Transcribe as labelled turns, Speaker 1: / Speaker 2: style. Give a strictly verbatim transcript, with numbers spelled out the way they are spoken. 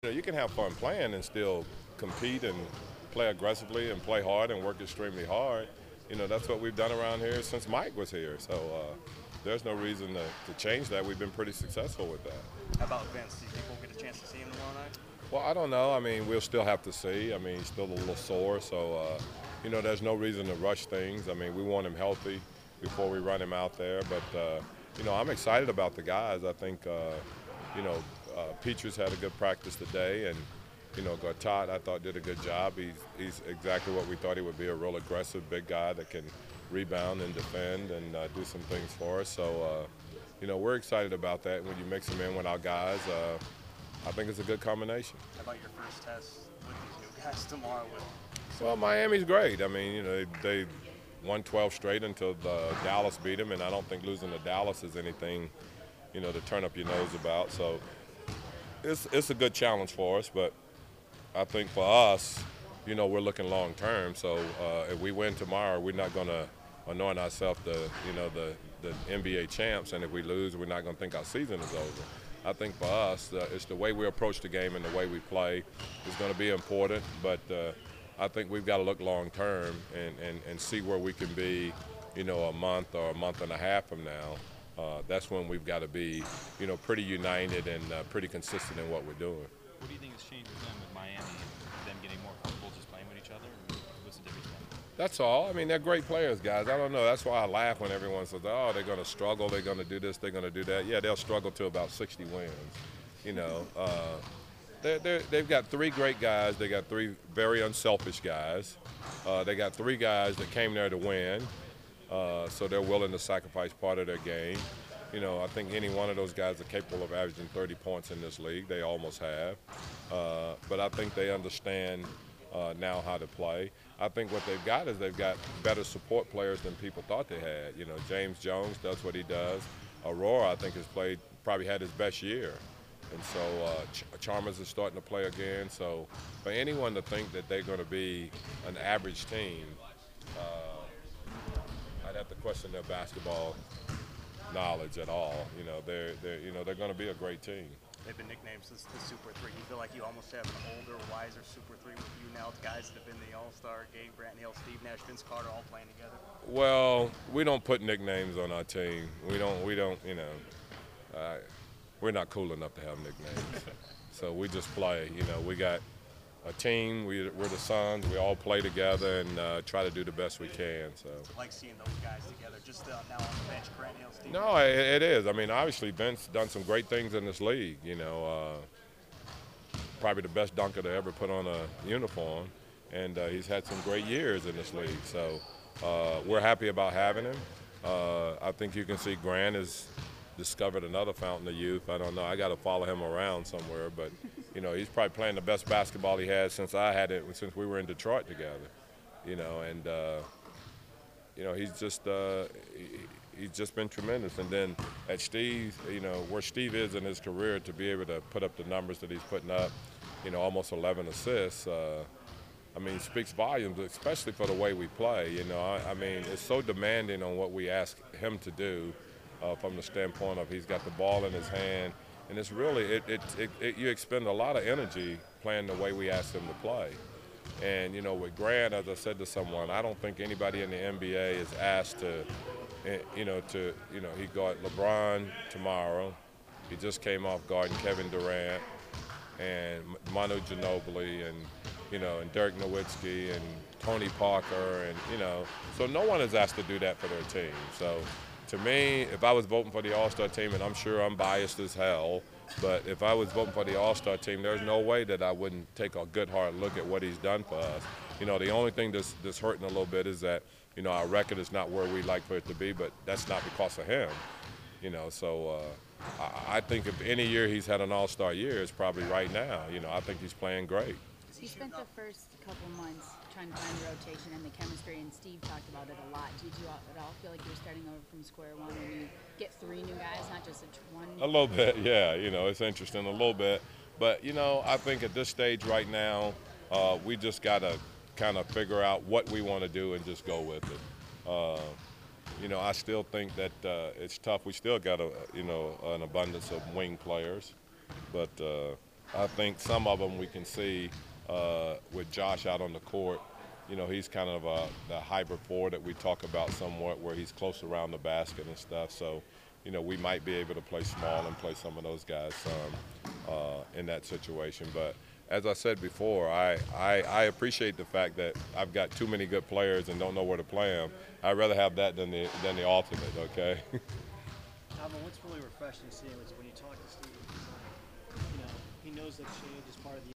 Speaker 1: You know, you can have fun playing and still compete and play aggressively and play hard and work extremely hard. You know, that's what we've done around here since Mike was here. So uh, there's no reason to, to change that. We've been pretty successful with that.
Speaker 2: How about Vince? Do you think we'll get a chance to see him tomorrow night?
Speaker 1: Well, I don't know. I mean, we'll still have to see. I mean, he's still a little sore. So, uh, you know, there's no reason to rush things. I mean, we want him healthy before we run him out there. But, uh, you know, I'm excited about the guys. I think, uh, you know, uh, Petrus had a good practice today. And, you know, Gortat, I thought, did a good job. He's, he's exactly what we thought he would be, a real aggressive big guy that can rebound and defend and uh, do some things for us. So, uh, you know, we're excited about that. When you mix them in with our guys, uh, I think it's a good combination.
Speaker 2: How about your first test with these new guys tomorrow? With
Speaker 1: Well, Miami's great. I mean, you know, they, they won twelve straight until the Dallas beat them, and I don't think losing to Dallas is anything, you know, to turn up your nose about. So it's it's a good challenge for us, but I think for us, you know, we're looking long term. So uh, if we win tomorrow, we're not going to anoint ourselves the, you know, the, the N B A champs, and if we lose, we're not going to think our season is over. I think for us, uh, it's the way we approach the game and the way we play is going to be important, but uh, I think we've got to look long term and, and, and see where we can be, you know, a month or a month and a half from now. Uh, that's when we've got to be, you know, pretty united and uh, pretty consistent in what we're doing.
Speaker 3: What do you think has changed with them with Miami and them getting more comfortable just playing with each other? Or what's the difference been?
Speaker 1: That's all. I mean, they're great players, guys. I don't know. That's why I laugh when everyone says, oh, they're going to struggle, they're going to do this, they're going to do that. Yeah, they'll struggle to about sixty wins, you know. Uh, they're, they're, they've got three great guys. They got three very unselfish guys. Uh, they got three guys that came there to win, uh, so they're willing to sacrifice part of their game. You know, I think any one of those guys are capable of averaging thirty points in this league. They almost have. Uh, but I think they understand uh, now how to play. I think what they've got is they've got better support players than people thought they had. You know, James Jones does what he does. Aurora, I think, has played, probably had his best year. And so uh, Ch Chalmers is starting to play again. So for anyone to think that they're going to be an average team, uh, I'd have to question their basketball knowledge at all. You know, they're, they're, you know, they're going to be a great team.
Speaker 2: they've been nicknamed as the Super Three. You feel like you almost have an older, wiser Super Three with you now. The guys that have been the All-Star game, Grant Hill, Steve Nash, Vince Carter, all playing together.
Speaker 1: Well, we don't put nicknames on our team. We don't. We don't. You know, uh, we're not cool enough to have nicknames. So we just play. You know, we got a team. We, we're the Suns. We all play together and uh, try to do the best we can. So.
Speaker 2: Like seeing those guys together, just uh, now on the bench, Grant Hill, Steve.
Speaker 1: No, it, it is. I mean, obviously, Vince done some great things in this league. You know, uh, probably the best dunker to ever put on a uniform, and uh, he's had some great years in this league. So uh, we're happy about having him. Uh, I think you can see Grant has discovered another fountain of youth. I don't know. I got to follow him around somewhere, but you know, he's probably playing the best basketball he has since I had it, since we were in Detroit together. You know, and uh, you know, he's just uh, he, he's just been tremendous. And then at Steve, you know, where Steve is in his career, to be able to put up the numbers that he's putting up, you know, almost eleven assists. Uh, I mean, speaks volumes, especially for the way we play. You know, I, I mean, it's so demanding on what we ask him to do, uh, from the standpoint of he's got the ball in his hand, and it's really it, it, it, it you expend a lot of energy playing the way we ask him to play. And you know, with Grant, as I said to someone, I don't think anybody in the N B A is asked to, eh, you know, to you know, he got LeBron tomorrow. He just came off guarding Kevin Durant and Manu Ginobili and you know, and Dirk Nowitzki and Tony Parker, and you know, so no one is asked to do that for their team. So to me, if I was voting for the All-Star team, and I'm sure I'm biased as hell, but if I was voting for the All-Star team, there's no way that I wouldn't take a good hard look at what he's done for us. You know, the only thing that's, that's hurting a little bit is that, you know, our record is not where we'd like for it to be, but that's not because of him. You know, so uh, I, I think if any year he's had an All-Star year, it's probably right now. You know, I think he's playing great.
Speaker 4: You spent the first couple months trying to find the rotation and the chemistry, and Steve talked about it a lot. Did you at all feel like you were starting over from square one when you get three new guys, not just a one?
Speaker 1: A little bit, yeah. You know, it's interesting a little bit. But, you know, I think at this stage right now, uh, we just got to kind of figure out what we want to do and just go with it. Uh, you know, I still think that uh, it's tough. We still got, a, you know, an abundance of wing players. But, uh, I think some of them we can see uh, with Josh out on the court. You know, he's kind of a, the hybrid forward that we talk about somewhat, where he's close around the basket and stuff. So, you know, we might be able to play small and play some of those guys some uh, in that situation. But as I said before, I, I, I appreciate the fact that I've got too many good players and don't know where to play them. I'd rather have that than the, than the alternate, okay?
Speaker 5: Alvin, what's really refreshing seeing is when you talk to Steve, he's like, you know, he knows that change is part of the